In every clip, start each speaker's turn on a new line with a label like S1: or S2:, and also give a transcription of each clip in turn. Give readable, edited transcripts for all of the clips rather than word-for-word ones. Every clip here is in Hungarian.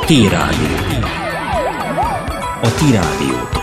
S1: T-Rádió. A ti rádiótok.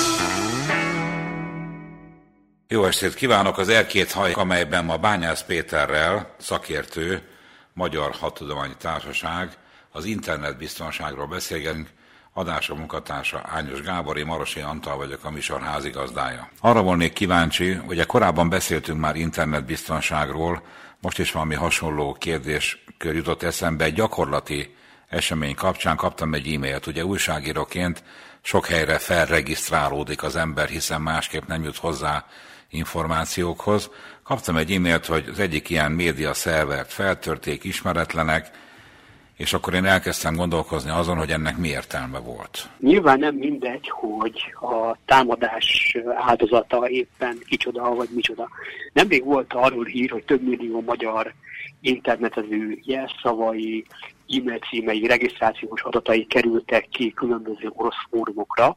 S2: Jó estét kívánok! Az Erkét haj, amelyben ma Bányász Péterrel, szakértő, Magyar Hadtudományi Társaság, az internetbiztonságról beszélgetünk. Adása munkatársa Ányos Gábor, én Marosi Antal vagyok, a műsor házigazdája. Arra volnék kíváncsi, ugye korábban beszéltünk már internetbiztonságról, most is valami hasonló kérdéskör jutott eszembe. Egy gyakorlati esemény kapcsán kaptam egy e-mailt. Ugye újságíróként sok helyre felregisztrálódik az ember, hiszen másképp nem jut hozzá információkhoz. Kaptam egy e-mailt, hogy az egyik ilyen média szervert feltörték, ismeretlenek, és akkor én elkezdtem gondolkozni azon, hogy ennek mi értelme volt.
S3: Nyilván nem mindegy, hogy a támadás áldozata éppen kicsoda vagy micsoda. Nemrég volt arról hír, hogy több millió magyar internetező jelszavai, e-mail címei, regisztrációs adatai kerültek ki különböző orosz fórumokra.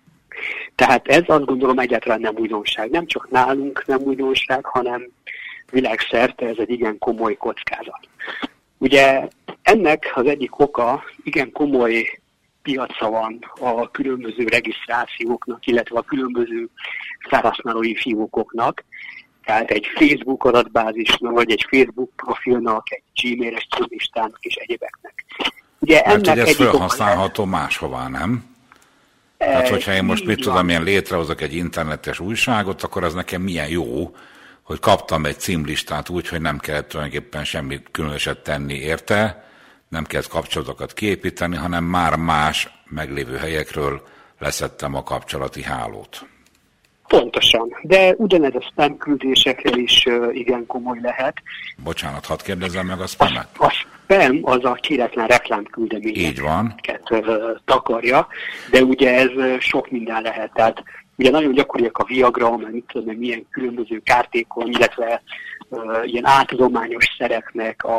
S3: Tehát ez azt gondolom egyáltalán nem újdonság. Nem csak nálunk nem újdonság, hanem világszerte ez egy igen komoly kockázat. Ugye ennek az egyik oka, igen komoly piaca van a különböző regisztrációknak, illetve a különböző felhasználói fiókoknak. Tehát egy Facebook adatbázisnak, vagy egy Facebook profilnak, egy Gmail-es címlistának és egyebeknek. Ugye
S2: ennek ez felhasználható máshová, nem? Tehát, hogyha én most ilyen létrehozok egy internetes újságot, akkor az nekem milyen jó, hogy kaptam egy címlistát úgy, hogy nem kellett tulajdonképpen semmi különöset tenni érte, nem kellett kapcsolatokat kiépíteni, hanem már más meglévő helyekről leszettem a kapcsolati hálót.
S3: Pontosan, de ugyanez a spam küldésekre is igen komoly lehet.
S2: Bocsánat, hadd kérdezzem meg a spamet.
S3: A spam az a kéretlen reklámküldeményeket takarja, de ugye ez sok minden lehet. Tehát ugye nagyon gyakoriak a Viagra, mert mit tudom, milyen különböző kártékony, illetve ilyen áltudományos szereknek a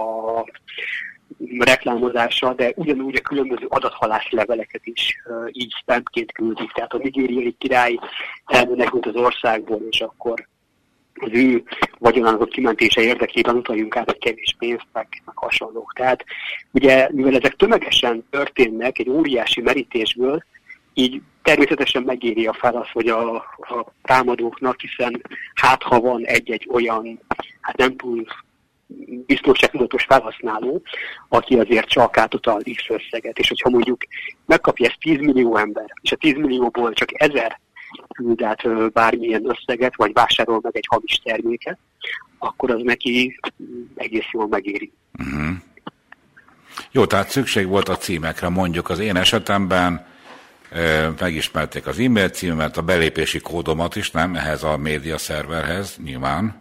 S3: reklámozása, de ugyanúgy a különböző adathalási leveleket is így spamként küldik. Tehát a nigériai király elmenekült az országból, és akkor az ő vagyonának kimentése érdekében utaljunk át egy kevés pénzt, meg hasonlók. Tehát ugye, mivel ezek tömegesen történnek egy óriási merítésből, így természetesen megéri a feladat, hogy a támadóknak, hiszen hát ha van egy-egy olyan, hát nem túl biztonságtudatos felhasználó, aki azért csak átutal X összeget. És hogyha mondjuk megkapja ezt 10 millió ember, és a 10 millióból csak 1000 küld át bármilyen összeget, vagy vásárol meg egy hamis terméket, akkor az neki egész jól megéri.
S2: Uh-huh. Jó, tehát szükség volt a címekre. Mondjuk az én esetemben megismerték az e-mail címemet, a belépési kódomat is, nem? Ehhez a média szerverhez nyilván.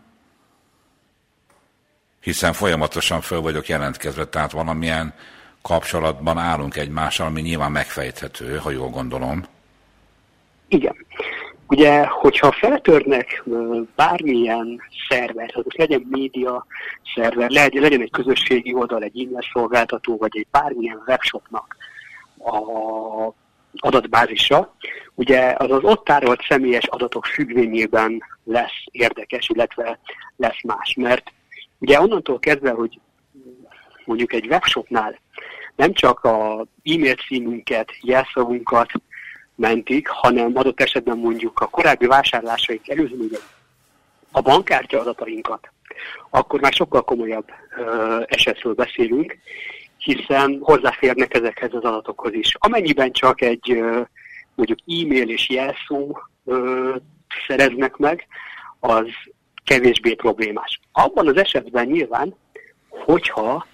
S2: Hiszen folyamatosan föl vagyok jelentkezve, tehát valamilyen kapcsolatban állunk egymással, ami nyilván megfejthető, ha jól gondolom.
S3: Igen. Ugye, hogyha feltörnek bármilyen szervert, hogy most legyen média szerver, legyen egy közösségi oldal, egy e-mail szolgáltató, vagy egy bármilyen webshopnak a adatbázisa, ugye az ott tárolt személyes adatok függvényében lesz érdekes, illetve lesz más, mert ugye onnantól kezdve, hogy mondjuk egy webshopnál nem csak az e-mail címünket, jelszavunkat mentik, hanem adott esetben mondjuk a korábbi vásárlásaink előzményei, a bankkártya adatainkat, akkor már sokkal komolyabb esetről beszélünk, hiszen hozzáférnek ezekhez az adatokhoz is. Amennyiben csak egy mondjuk e-mail és jelszó szereznek meg, az kevésbé problémás. Abban az esetben nyilván, hogyha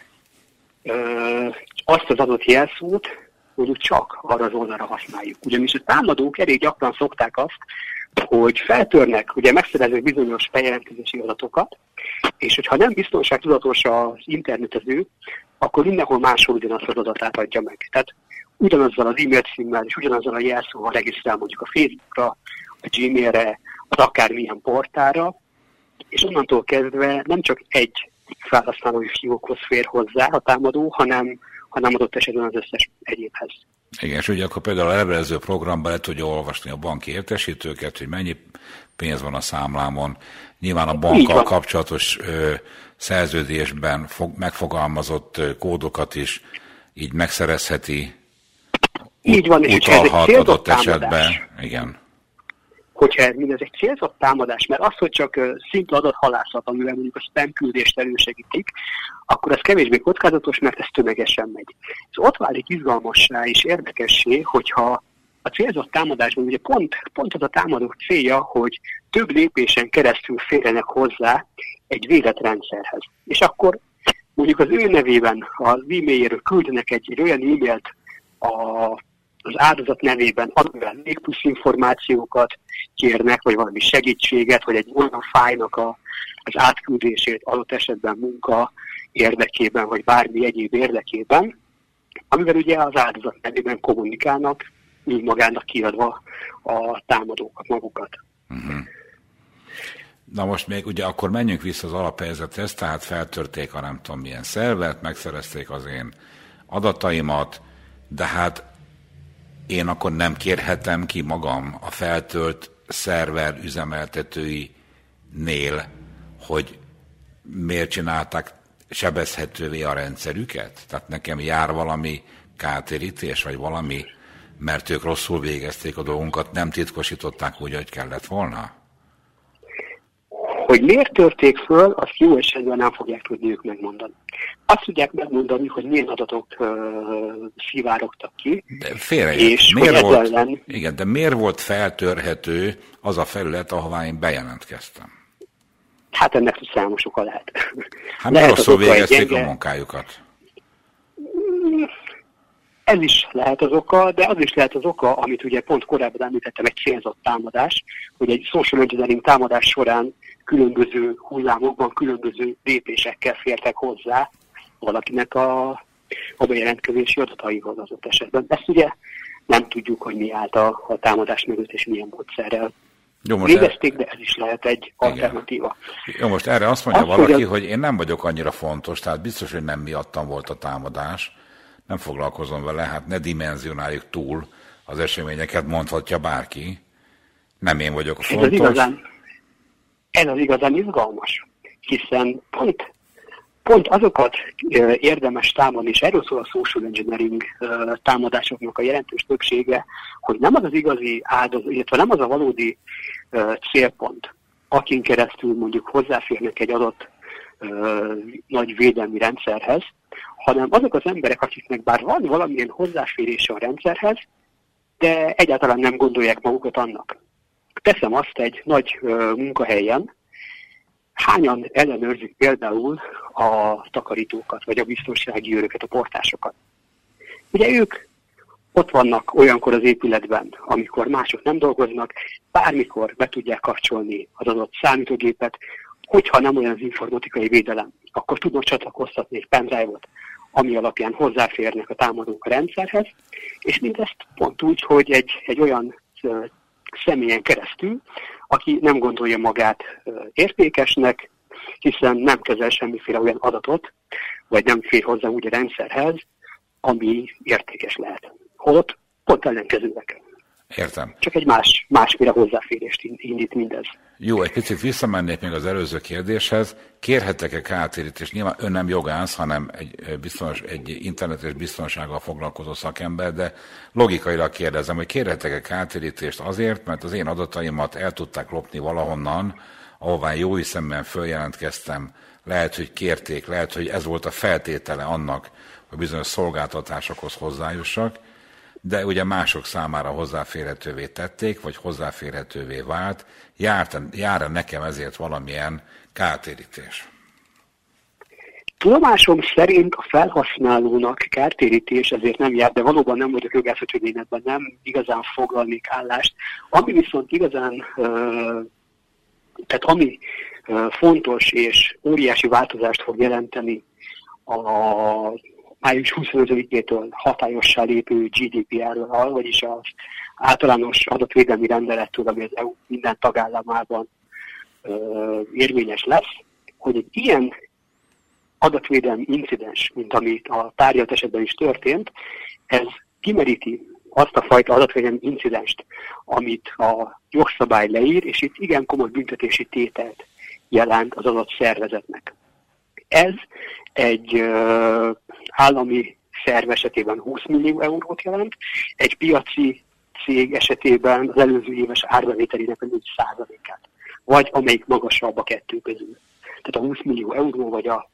S3: azt az adott jelszót mondjuk csak arra az oldalra használjuk. Ugyanis a támadók elég gyakran szokták azt, hogy feltörnek, ugye megszereznek bizonyos feljelentkezési adatokat, és hogyha nem biztonságtudatos az internetező, akkor mindenhol máshol ugyanazt az adatát adja meg. Tehát ugyanazzal az e-mail címmel és ugyanazzal a jelszóval regisztrál mondjuk a Facebookra, a Gmailre, az akármilyen portára, és onnantól kezdve nem csak egy felhasználói fiókhoz fér hozzá a támadó, hanem adott esetben az összes egyébhez.
S2: Igen, és ugye akkor például a levelező programban le tudja olvasni a banki értesítőket, hogy mennyi pénz van a számlámon. Nyilván a bankkal kapcsolatos szerződésben megfogalmazott kódokat is így megszerezheti,
S3: így van, és
S2: utalhat adott esetben. Igen.
S3: Hogyha ez mindez egy célzott támadás, mert az, hogy csak szimpla adathalászat, amivel mondjuk a spam küldést elősegítik, akkor ez kevésbé kockázatos, mert ez tömegesen megy. Ez ott válik izgalmassá és érdekessé, hogyha a célzott támadásban ugye pont az a támadók célja, hogy több lépésen keresztül férjenek hozzá egy védett rendszerhez. És akkor mondjuk az ő nevében, az e-mailjéről küldenek egy olyan e-mailt az áldozat nevében, amivel még plusz információkat kérnek, vagy valami segítséget, vagy egy olyan fájlnak az átküldését adott esetben munka érdekében, vagy bármi egyéb érdekében, amivel ugye az áldozat nevében kommunikálnak, így magának kiadva a támadókat magukat.
S2: Uh-huh. Na most még ugye akkor menjünk vissza az alaphelyzethez, tehát feltörték a nem tudom milyen szervert, megszerezték az én adataimat, de hát én akkor nem kérhetem ki magam a feltölt szerver üzemeltetőinél, hogy miért csinálták sebezhetővé a rendszerüket? Tehát nekem jár valami kártérítés, vagy valami, mert ők rosszul végezték a dolgunkat, nem titkosították úgy, hogy kellett volna?
S3: Hogy miért törték föl, azt jó esetben nem fogják tudni ők megmondani. Azt tudják megmondani, hogy milyen adatok szivárogtak ki.
S2: De és igen, de miért volt feltörhető az a felület, ahová én bejelentkeztem?
S3: Hát ennek számos oka lehet.
S2: Hát lehet rosszul végezték a munkájukat.
S3: Ez is lehet az oka, de az is lehet az oka, amit ugye pont korábban említettem, egy célzott támadás, hogy egy social engineering támadás során különböző hullámokban, különböző lépésekkel fértek hozzá valakinek a bejelentkezési adataihoz az esetben. Ezt ugye nem tudjuk, hogy mi állt a támadás mögött és milyen módszerrel végezték, de ez is lehet egy alternatíva.
S2: Jó, most erre azt mondja valaki, hogy én nem vagyok annyira fontos, tehát biztos, hogy nem miattam volt a támadás, nem foglalkozom vele, hát ne dimenzionáljuk túl az eseményeket, mondhatja bárki. Nem én vagyok a fontos.
S3: Ez az igazán izgalmas, hiszen pont azokat érdemes támadni, és erről szól a social engineering támadásoknak a jelentős többsége, hogy nem az az igazi áldozat, illetve nem az a valódi célpont, akin keresztül mondjuk hozzáférnek egy adott nagy védelmi rendszerhez, hanem azok az emberek, akiknek bár van valamilyen hozzáférése a rendszerhez, de egyáltalán nem gondolják magukat annak. Teszem azt egy nagy munkahelyen, hányan ellenőrzik például a takarítókat, vagy a biztonsági őröket, a portásokat. Ugye ők ott vannak olyankor az épületben, amikor mások nem dolgoznak, bármikor be tudják kapcsolni az adott számítógépet, hogyha nem olyan az informatikai védelem, akkor tudnak csatlakoztatni egy pendrive-ot, ami alapján hozzáférnek a támadók a rendszerhez, és mindezt pont úgy, hogy egy olyan személyen keresztül, aki nem gondolja magát értékesnek, hiszen nem kezel semmiféle olyan adatot, vagy nem fér hozzá úgy a rendszerhez, ami értékes lehet. Holott pont ellenkezőleg.
S2: Értem.
S3: Csak egy másféle hozzáférést indít mindez.
S2: Jó, egy picit visszamennék még az előző kérdéshez. Kérhetek-e kártérítést? Nyilván ön nem jogász, hanem egy internetes biztonsággal foglalkozó szakember, de logikailag kérdezem, hogy kérhetek-e kártérítést azért, mert az én adataimat el tudták lopni valahonnan, ahová jó hiszemben följelentkeztem, lehet, hogy kérték, lehet, hogy ez volt a feltétele annak, hogy bizonyos szolgáltatásokhoz hozzájussak, de ugye mások számára hozzáférhetővé tették, vagy hozzáférhetővé vált. Jár-e nekem ezért valamilyen kártérítés?
S3: Tudomásom szerint a felhasználónak kártérítés ezért nem jár, de valóban nem vagyok jogászatörvényletben, nem igazán foglalnék állást. Ami viszont igazán, tehát ami fontos és óriási változást fog jelenteni a május 25-től hatályossá lépő GDPR-ral, vagyis az általános adatvédelmi rendelettől, ami az EU minden tagállamában érvényes lesz, hogy egy ilyen adatvédelmi incidens, mint amit a tárgyalt esetben is történt, ez kimeríti azt a fajta adatvédelmi incidenst, amit a jogszabály leír, és itt igen komoly büntetési tételt jelent az adott szervezetnek. Ez egy állami szerv esetében 20 millió eurót jelent, egy piaci cég esetében az előző éves árbevételének a 4%-át, vagy amelyik magasabb a kettő közül. Tehát a 20 millió euró, vagy a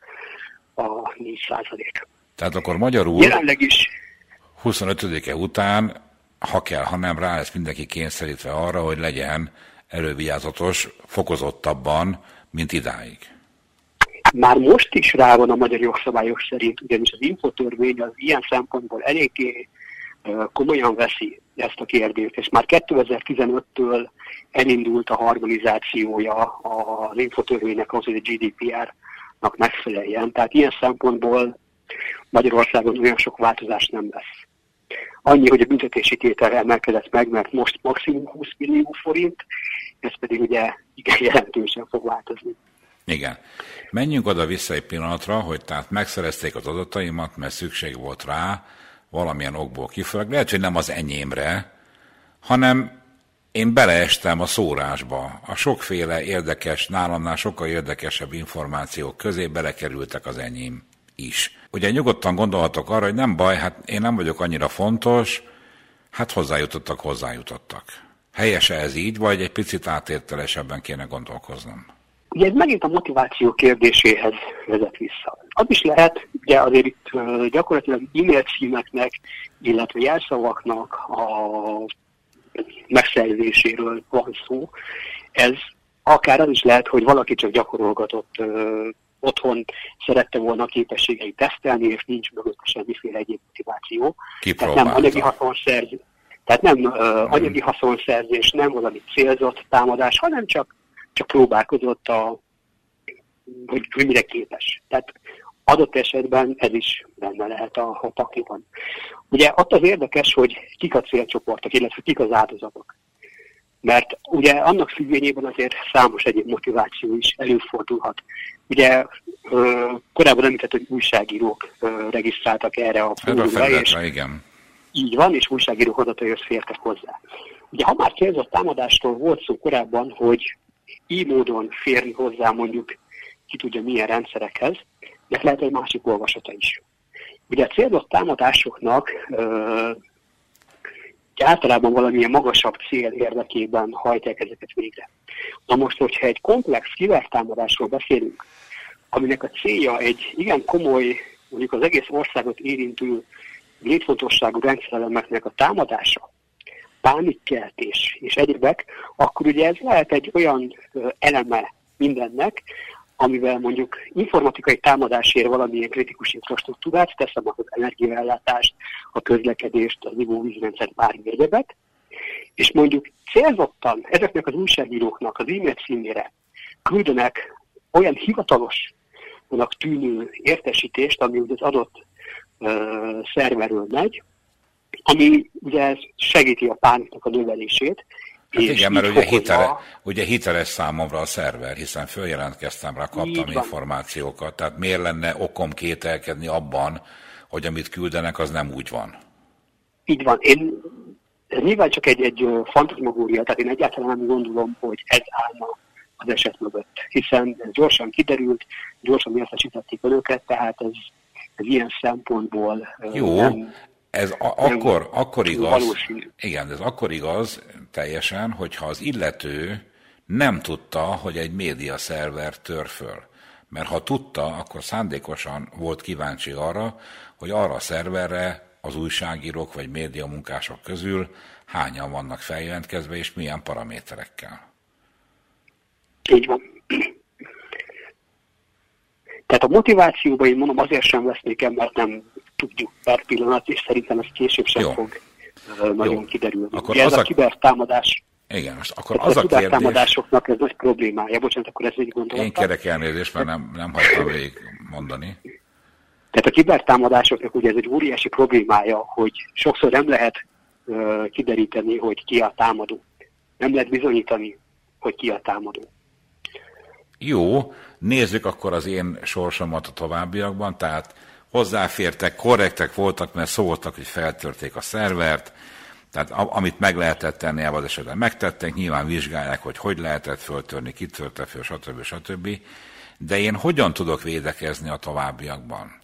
S3: 4%.
S2: Tehát akkor magyarul
S3: jelenleg is
S2: 25-e után, ha kell, ha nem, rá lesz mindenki kényszerítve arra, hogy legyen elővigyázatos, fokozottabban, mint idáig.
S3: Már most is rá van a magyar jogszabályok szerint, ugyanis az infotörvény az ilyen szempontból eléggé komolyan veszi ezt a kérdést, és már 2015-től elindult a harmonizációja az infotörvénynek az, hogy a GDPR-nak megfeleljen. Tehát ilyen szempontból Magyarországon olyan sok változás nem lesz. Annyi, hogy a büntetési tétel emelkedett meg, mert most maximum 20 millió forint, ez pedig ugye igen jelentősen fog változni.
S2: Igen. Menjünk oda-vissza egy pillanatra, hogy tehát megszerezték az adataimat, mert szükség volt rá, valamilyen okból kifolyólag. Lehet, hogy nem az enyémre, hanem én beleestem a szórásba. A sokféle érdekes, nálamnál sokkal érdekesebb információk közé belekerültek az enyém is. Ugye nyugodtan gondolhatok arra, hogy nem baj, hát én nem vagyok annyira fontos, hát hozzájutottak. Helyese ez így, vagy egy picit átértelesebben kéne gondolkoznom?
S3: Ugye ez megint a motiváció kérdéséhez vezet vissza. Az is lehet, ugye azért itt gyakorlatilag e-mail címeknek, illetve jelszavaknak a megszerzéséről van szó. Ez akár az is lehet, hogy valaki csak gyakorolgatott otthon, szerette volna a képességeit tesztelni, és nincs mögötte semmiféle egyéb motiváció. Tehát nem anyagi haszonszerzés, anyagi haszonszerzés, nem valami célzott támadás, hanem csak próbálkozott, hogy mire képes. Tehát adott esetben ez is benne lehet a pakliban. Ugye ott az érdekes, hogy kik a célcsoportok, illetve kik az áldozatok. Mert ugye annak függvényében azért számos egyéb motiváció is előfordulhat. Ugye korábban említett, hogy újságírók regisztráltak erre a fórumra, és
S2: igen.
S3: Így van, és újságírók adataihoz fértek hozzá. Ugye ha már célzott támadásról volt szó korábban, hogy így módon férni hozzá mondjuk ki tudja milyen rendszerekhez, de lehet egy másik olvasata is. Ugye a célzott támadásoknak általában valamilyen magasabb cél érdekében hajtják ezeket végre. Na most, hogyha egy komplex kibertámadásról beszélünk, aminek a célja egy igen komoly, mondjuk az egész országot érintő létfontosságú rendszerelemeknek a támadása, pánikkeltés és egyébek, akkor ugye ez lehet egy olyan eleme mindennek, amivel mondjuk informatikai támadásért valamilyen kritikus infrastruktúrát, teszem az energiaellátást, a közlekedést, az ivóvízrendszert, bármi egyebet, és mondjuk célzottan ezeknek az újságíróknak az e-mail címére küldenek olyan hivatalosnak tűnő értesítést, ami ugye az adott szerverről megy, ami ugye segíti a pániknak a növelését.
S2: Hát igen, mert ugye hiteles számomra a szerver, hiszen följelentkeztem rá, kaptam információkat, tehát miért lenne okom kételkedni abban, hogy amit küldenek, az nem úgy van?
S3: Így van. Ez nyilván csak egy fantasmagória, tehát én egyáltalán nem gondolom, hogy ez állna az eset mögött, hiszen ez gyorsan kiderült, gyorsan értesítették önöket, tehát ez ilyen szempontból
S2: jó. Ez akkor igaz, valószínű. Igen, ez akkor igaz teljesen, hogyha az illető nem tudta, hogy egy média szerver tör föl. Mert ha tudta, akkor szándékosan volt kíváncsi arra, hogy arra a szerverre az újságírók vagy médiamunkások közül hányan vannak feljelentkezve, és milyen paraméterekkel.
S3: Így van. Tehát a motivációban én mondom azért sem vesznék el, mert nem tudjuk per pillanat, és szerintem ez később sem fog nagyon kiderülni.
S2: Akkor
S3: ez a kibertámadás.
S2: Igen, most akkor az a
S3: kibertámadásoknak ez nagy problémája. Bocsánat, akkor ezt így gondoltam.
S2: Én kérek elnézést, mert nem hagytam végig mondani.
S3: Tehát a kibertámadásoknak ugye ez egy óriási problémája, hogy sokszor nem lehet kideríteni, hogy ki a támadó. Nem lehet bizonyítani, hogy ki a támadó.
S2: Jó, nézzük akkor az én sorsomat a továbbiakban, tehát hozzáfértek, korrektek voltak, mert szóltak, hogy feltörték a szervert, tehát amit meg lehetett tenni, az esetben megtettek, nyilván vizsgálják, hogy lehetett föltörni, ki törte föl, stb. De én hogyan tudok védekezni a továbbiakban?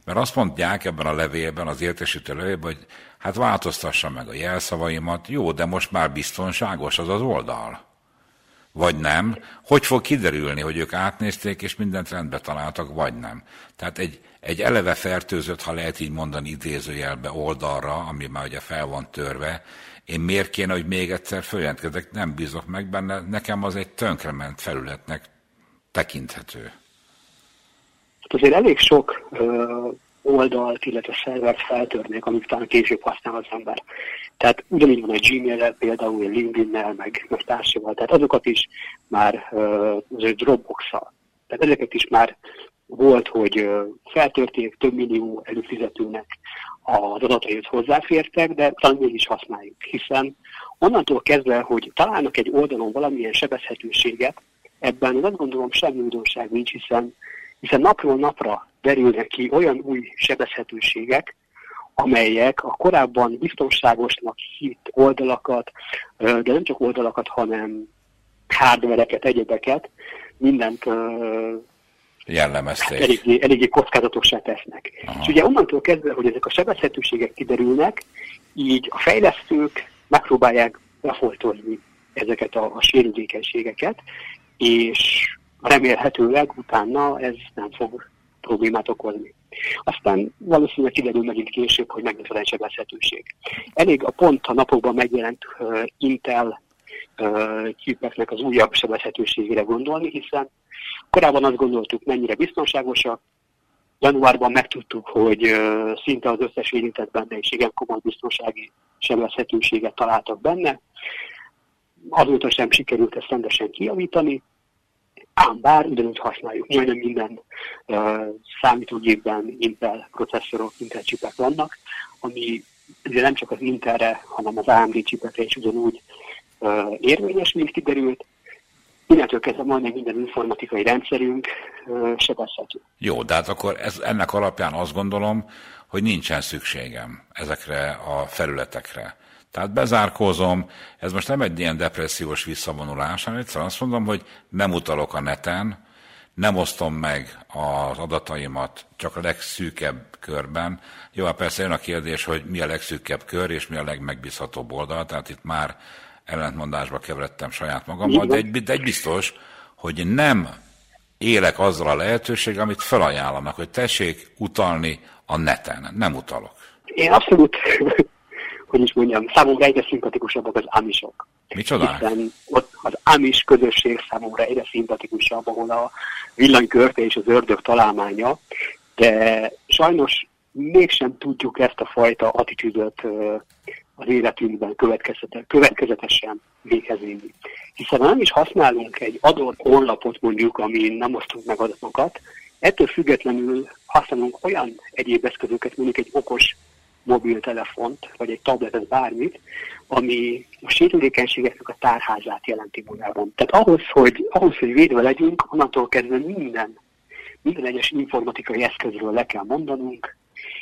S2: Mert azt mondják ebben a levélben, az értesítő levélben, hogy hát változtassa meg a jelszavaimat, jó, de most már biztonságos az oldal. Vagy nem? Hogy fog kiderülni, hogy ők átnézték, és mindent rendbe találtak, vagy nem? Tehát egy eleve fertőzött, ha lehet így mondani, idézőjelbe oldalra, ami már ugye fel van törve, én miért kéne, hogy még egyszer följelentkezek, nem bízok meg benne, nekem az egy tönkrement felületnek tekinthető.
S3: Azért elég sok oldalt, illetve szervert feltörnék, amit talán később használ az ember. Tehát ugyanígy van a Gmail-el, például a LinkedIn-nel, meg társával, tehát azokat is már az Dropbox-szal. Tehát ezeket is már volt, hogy feltörték, több millió előfizetőnek az adatait hozzáfértek, de talán mégis használjuk, hiszen onnantól kezdve, hogy találnak egy oldalon valamilyen sebezhetőséget, ebben azt gondolom semmi újdonság nincs, hiszen napról napra derülnek ki olyan új sebezhetőségek, amelyek a korábban biztonságosnak hitt oldalakat, de nem csak oldalakat, hanem hardvereket, egyebeket, mindent eléggé kockázatossá tesznek. Aha. És ugye onnantól kezdve, hogy ezek a sebezhetőségek kiderülnek, így a fejlesztők megpróbálják befoltozni ezeket a sérülékenységeket, és remélhetőleg utána ez nem fog problémát okozni. Aztán valószínűleg kiderül megint később, hogy megint egy sebezhetőség. Elég pont a napokban megjelent Intel chipeknek az újabb sebezhetőségére gondolni, hiszen korábban azt gondoltuk, mennyire biztonságosak. Januárban megtudtuk, hogy szinte az összes érintett benne, és igen komoly biztonsági sebezhetőséget találtak benne. Azóta sem sikerült ezt rendesen kijavítani, ám bár ugyanúgy használjuk. Majdnem minden számítógépben Intel processzorok, Intel chipek vannak, ami ugye nem csak az Intelre, hanem az AMD chipekre is ugyanúgy érvényes, mint kiderült. Innentől kezdve majdnem minden informatikai rendszerünk sebezhető.
S2: Jó, de hát akkor ennek alapján azt gondolom, hogy nincsen szükségem ezekre a felületekre. Tehát bezárkózom, ez most nem egy ilyen depressziós visszavonulás, hanem egyszerűen azt mondom, hogy nem utalok a neten, nem osztom meg az adataimat csak a legszűkebb körben. Jó, hát persze jön a kérdés, hogy mi a legszűkebb kör, és mi a legmegbízhatóbb oldal, tehát itt már ellentmondásba keveredtem saját magammal, de egy biztos, hogy nem élek azzal a lehetőséggel, amit felajánlanak, hogy tessék utalni a neten. Nem utalok.
S3: Én abszolút, hogy is mondjam, számomra egyre szimpatikusabbak az amisok.
S2: Micsoda?
S3: Hiszen ott az amis közösség számomra egyre szimpatikusabb, ahol a villanykörte és az ördög találmánya, de sajnos mégsem tudjuk ezt a fajta attitűdöt az életünkben következetesen véghez vinni. Hiszen ha nem is használunk egy adott honlapot mondjuk, amin nem osztunk meg adatokat, ettől függetlenül használunk olyan egyéb eszközöket, mondjuk egy okos mobiltelefont, vagy egy tabletet, bármit, ami a sérülékenységeknek a tárházát jelenti magában. Tehát ahhoz, hogy védve legyünk, onnantól kezdve minden egyes informatikai eszközről le kell mondanunk,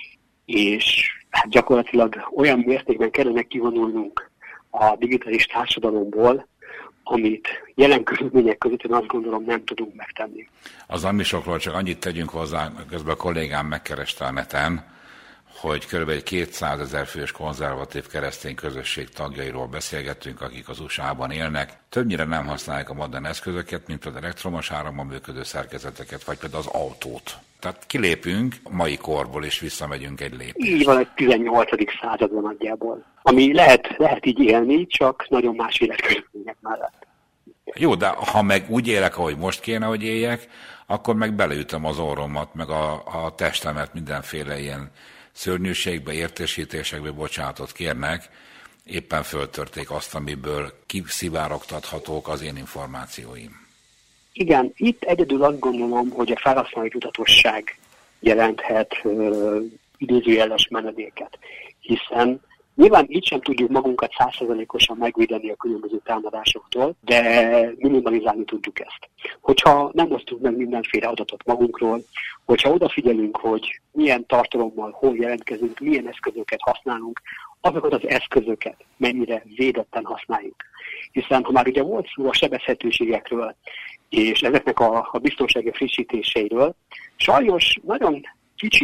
S3: és hát gyakorlatilag olyan mértékben kellene kivonulnunk a digitális társadalomból, amit jelen körülmények között én azt gondolom nem tudunk megtenni.
S2: Az amisokról csak annyit tegyünk hozzá, közben a kollégám megkereste a neten, hogy kb. 200 000 fős konzervatív keresztény közösség tagjairól beszélgettünk, akik az USA-ban élnek. Többnyire nem használják a modern eszközöket, mint például elektromos árammal működő szerkezeteket, vagy például az autót. Tehát kilépünk a mai korból, és visszamegyünk egy lépést.
S3: Így van, egy 18. században nagyjából. Ami lehet így élni, csak nagyon más életkörülmények mellett.
S2: Jó, de ha meg úgy élek, ahogy most kéne, hogy éljek, akkor meg beleütöm az orromat, meg a testemet mindenféle ilyen szörnyűségbe, értesítésekbe, bocsánatot kérnek, éppen föltörték azt, amiből kiszivárogtathatók az én információim.
S3: Igen, itt egyedül azt gondolom, hogy a felhasználói tudatosság jelenthet idézőjeles menedéket, hiszen nyilván így sem tudjuk magunkat 100%-osan megvédeni a különböző támadásoktól, de minimalizálni tudjuk ezt. Hogyha nem osztunk meg mindenféle adatot magunkról, hogyha odafigyelünk, hogy milyen tartalommal, hol jelentkezünk, milyen eszközöket használunk, azokat az eszközöket mennyire védetten használjuk. Hiszen ha már ugye volt szó a sebezhetőségekről, és ezeknek a biztonsági frissítéseiről, sajnos nagyon kicsi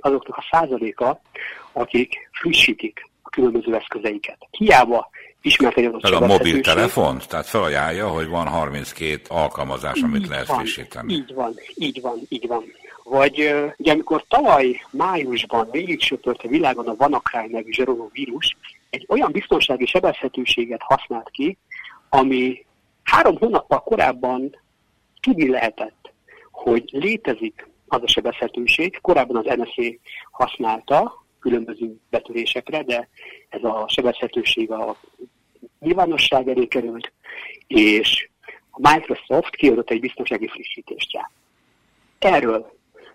S3: azoknak a százaléka, akik frissítik a különböző eszközeiket. Hiába ismert egy adott sebezhetőség.
S2: A mobiltelefon? Tehát felajánlja, hogy van 32 alkalmazás, amit lehet frissíteni.
S3: Így van. Vagy ugye, amikor tavaly májusban végigsöpört a világon a WannaCry nevű zseronovírus, egy olyan biztonsági sebezhetőséget használt ki, ami 3 hónappal korábban tudni lehetett, hogy létezik az a sebezhetőség. Korábban az NSA használta különböző betörésekre, de ez a sebezhetőség a nyilvánosság elé került, és a Microsoft kiadott egy biztonsági frissítést rá. Erről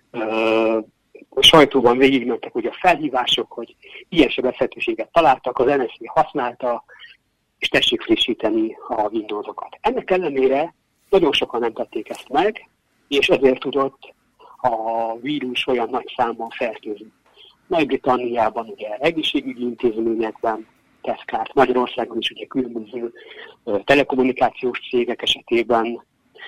S3: a sajtóban végigmentek ugye a felhívások, hogy ilyen sebezhetőséget találtak, az NSA használta, és tessék frissíteni a Windows-okat. Ennek ellenére nagyon sokan nem tették ezt meg, és ezért tudott a vírus olyan nagy számban fertőzni. Nagy-Britanniában ugye egészségügyi intézményekben tesz kárt, Magyarországon is ugye különböző telekommunikációs cégek esetében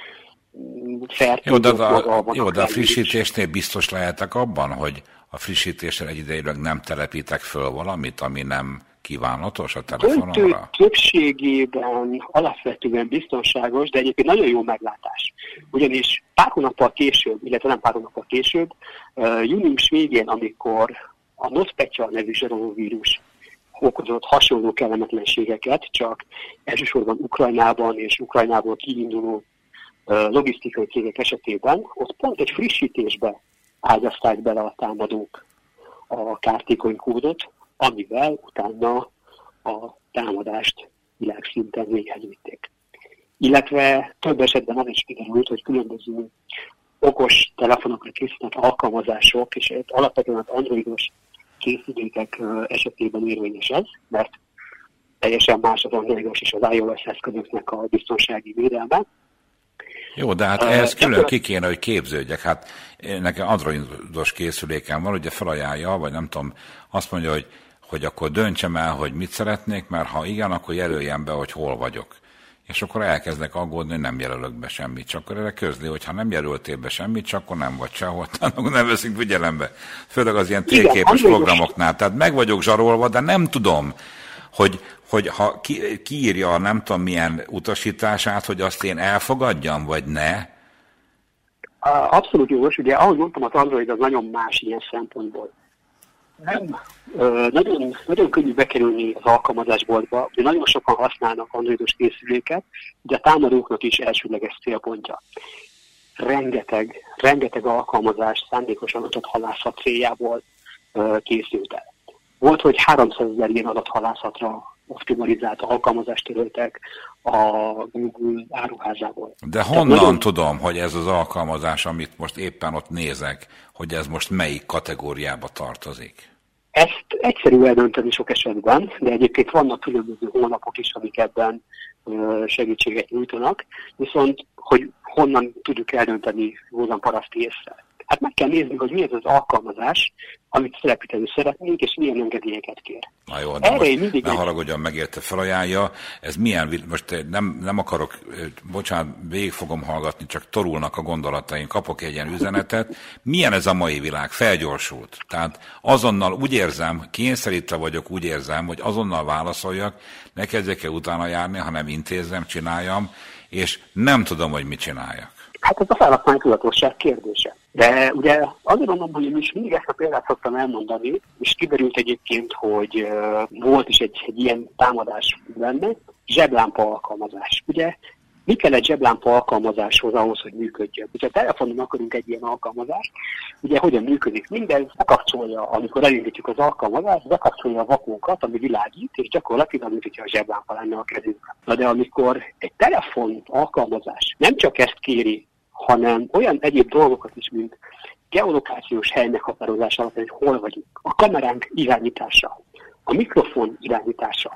S2: Jó, de a frissítésnél biztos lehetek abban, hogy a frissítéssel egyidejűleg nem telepítek föl valamit, ami nem kívánatos a telefonomra?
S3: Többségében alapvetően biztonságos, de egyébként nagyon jó meglátás. Ugyanis pár hónappal később, június végén, amikor a NotPetya nevű zseronovírus okozott hasonló kellemetlenségeket, csak elsősorban Ukrajnában és Ukrajnából kiinduló logisztikai cégek esetében, ott pont egy frissítésbe ágyazták bele a támadók a kártékony kódot, amivel utána a támadást világszinten véghez vitték. Illetve több esetben az is kiderült, hogy különböző okos telefonokra készített alkalmazások, és alapvetően az androidos készülékek esetében érvényes ez, mert teljesen más az androidos és az iOS eszközöknek a biztonsági védelme.
S2: Jó, de hát ehhez külön ki kéne, hogy képződjek. Hát nekem androidos készülékem van, ugye felajánlja, vagy nem tudom, azt mondja, hogy akkor döntsem el, hogy mit szeretnék, mert ha igen, akkor jelöljem be, hogy hol vagyok. És akkor elkezdek aggódni, hogy nem jelölök be semmit. Csak akkor erre közli, hogy ha nem jelöltél be semmit, csak akkor nem vagy sehol, akkor nem veszünk figyelembe. Főleg az ilyen térképes programoknál. Tehát meg vagyok zsarolva, de nem tudom, hogy ha kiírja a nem tudom milyen utasítását, hogy azt én elfogadjam, vagy ne?
S3: Abszolút jogos. Ugye, ahogy mondtam, az Android az nagyon más ilyen szempontból. Nagyon könnyű bekerülni az alkalmazásboltba, de nagyon sokan használnak androidos készüléket, de a támadóknak is elsődleges célpontja. Rengeteg alkalmazás szándékosan adathalászat céljából készült el. Volt, hogy 300 000 ilyen adathalászatra optimalizált alkalmazást töröltek a Google áruházából.
S2: De honnan tudom, hogy ez az alkalmazás, amit most éppen ott nézek, hogy ez most melyik kategóriába tartozik?
S3: Ezt egyszerű eldönteni sok esetben, de egyébként vannak különböző honlapok is, amik ebben segítséget nyújtanak, viszont hogy honnan tudjuk eldönteni józan paraszti észre. Hát meg kell nézni, hogy mi ez az alkalmazás, amit telepíteni szeretnénk, és milyen engedélyeket kér.
S2: Na jó, de most ne haragudjon, megérte, felajánlja. Ez milyen, most nem akarok, bocsánat, végig fogom hallgatni, csak torulnak a gondolataim, kapok egy ilyen üzenetet. Milyen ez a mai világ? Felgyorsult. Tehát azonnal úgy érzem, kényszerítve vagyok, úgy érzem, hogy azonnal válaszoljak, ne kezdjek el utána járni, hanem intézzem, csináljam, és nem tudom, hogy mit csináljak.
S3: Hát ez a felhasználói tudatosság kérdése. De ugye azért mondom, hogy én is mindig ezt a példát szoktam elmondani, és kiderült egyébként, hogy volt is egy ilyen támadás benne, zseblámpa alkalmazás. Ugye mi kell egy zseblámpa alkalmazáshoz ahhoz, hogy működjön? Ha a telefonon akarunk egy ilyen alkalmazást, ugye hogyan működik? Mindez bekapcsolja, amikor elindítjuk az alkalmazást, bekapcsolja a vakókat, ami világít, és gyakorlatilag, mint hogyha a zseblámpa lenne a kezünkben. Na de amikor egy telefon alkalmazás nem csak ezt kéri, hanem olyan egyéb dolgokat is, mint geolokációs hely meghatározása alapján, hogy hol vagyunk, a kameránk irányítása, a mikrofon irányítása,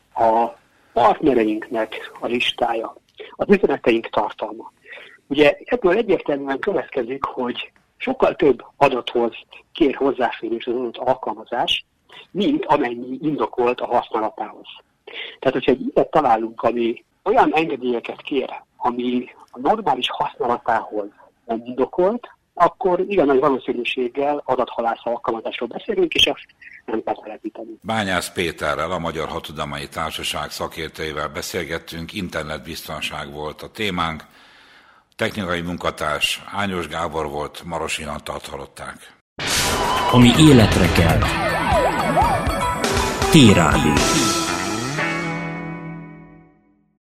S3: a partnereinknek a listája, az üzeneteink tartalma. Ugye ebből egyértelműen következik, hogy sokkal több adathoz kér hozzáférés az adott alkalmazás, mint amennyi indokolt a használatához. Tehát, hogyha egy ilyet találunk, ami olyan engedélyeket kér, ami a normális használatához nem indokolt, akkor igen nagy valószínűséggel adathalász alkalmazásról beszélünk, és ezt nem kell telepíteni.
S2: Bányász Péterrel, a Magyar Hadtudományi Társaság szakértőjével beszélgettünk, internetbiztonság volt a témánk. Technikai munkatárs Ányos Gábor volt, Marosi Antalt hallották.
S1: Ami életre kell. T-Rádió.